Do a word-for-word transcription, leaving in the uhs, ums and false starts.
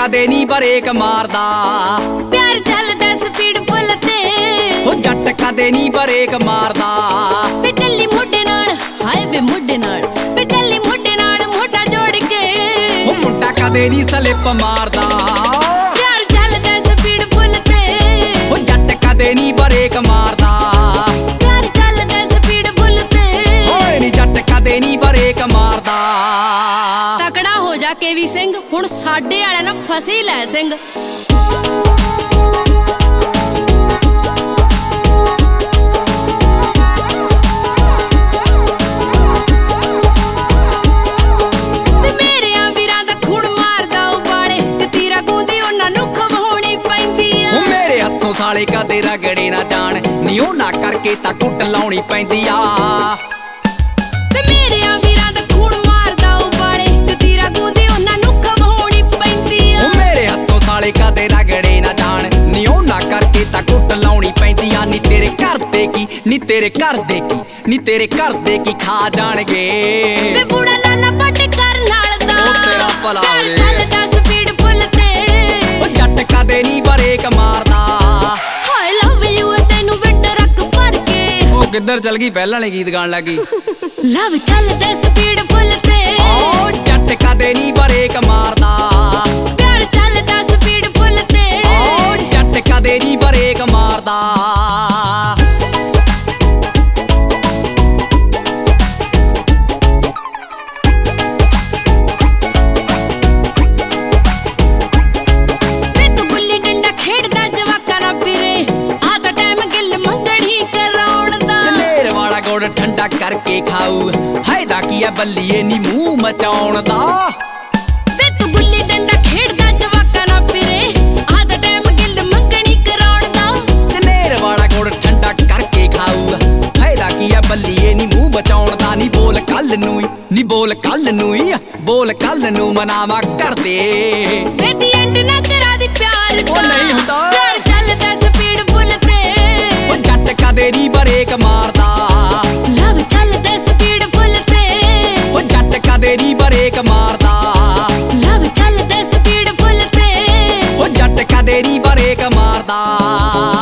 कदे नी बरेक मारदा। प्यार चलदा स्पीड फुल ते ओ जट कदे नी बरेक मारदा। वे चली मुंडे नाल हाय वे मुंडे नाल वे चली मुंडे नाल मोटा जोड़ के ओ मुंडा कदे नी स्लिप मारदा। प्यार चलदा स्पीड फुल ते ओ जट कदे नी बरेक मारदा। प्यार चलदा स्पीड फुल ते होए नी जट कदे नी बरेक मारदा। तकड़ा हो जा के वी सिंह हुण साडे वाले ना फसी लै सिंह। साले कदे रगड़े ना जान नी ओना करके तां कुट लाउणी पैंदी आ। ते मेरे वीरां दा खून मारदा उबाले ते तीरा गूंदी ओना नु खवाउणी पैंदी आ। ओ मेरे हत्थों साले कदे रगड़े ना जान नी ओना करके तां कुट लाउणी पैंदी आ। नी तेरे घर दे की नी तेरे घर दे की नी तेरे घर दे की खा जाणगे। वे बूढ़ा नाना पट कर नाल दा ओ तेरा भला होवे। चलदा स्पीड फुल ते ओ जट कदे नी बरेक मारदा। किधर चल गई पहला ने गीत गान लगी। लव चलदा स्पीड फुल ते ओ जट कदे नी बरेक मारदा। प्यार चलदा स्पीड फुल ते ओ जट कदे नी बरेक मारदा। वे तू गुल्ली डंडा खेड़दा जवाका ना फिरे आ ता टाइम गिल मंगड़ी कराउण दा। गुड़ ठंडा करके खाऊ फायदा की है बल्लीए नी मुंह मचाउण दा। वे तू गुल्ली डंडा खेड़दा जवाका ना फिरे आधा टाइम गिल मंगणी कराउण दा। चनेर वाला गुड़ ठंडा करके खाऊ फायदा की है बल्लीए नी मुंह मचाउण दा। नी बोल कल नू नी बोल कल नू बोल कल नू मनावा कर दे। वे दी एंड ना करा दी प्यार ओ नहीं हुंदा। प्यार चलदा स्पीड फुल ते ओ जट कदे नी बरेक मारदा। लव चलदा स्पीड फुल ते ओ जट कदे नी बरेक मारदा। लव चलदा स्पीड फुल ते ओ जट कदे नी बरेक मारदा।